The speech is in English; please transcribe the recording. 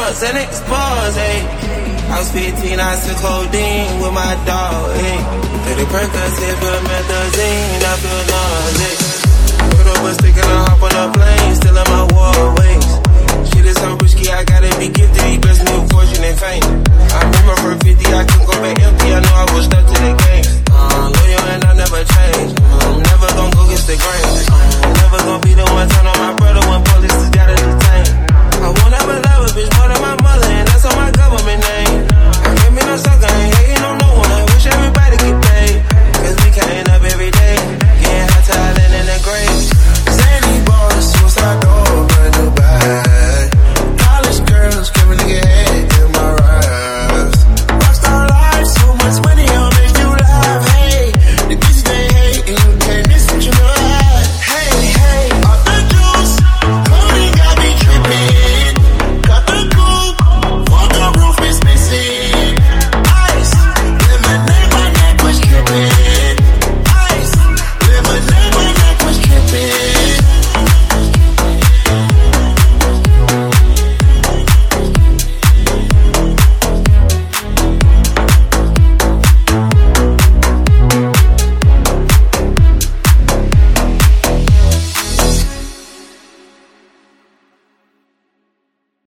drugs and expose, ayy. I was 15, I took codeine with my dog, ayy. 30 Percocet for the methazine, I feel nauseous. Put up a stick and I hop on a plane, still in my waterways. Shit is so risky, I gotta be gifted, he blessed me with fortune and fame. I remember for 50, I couldn't go back empty, I know I was stuck to the game. Loyal and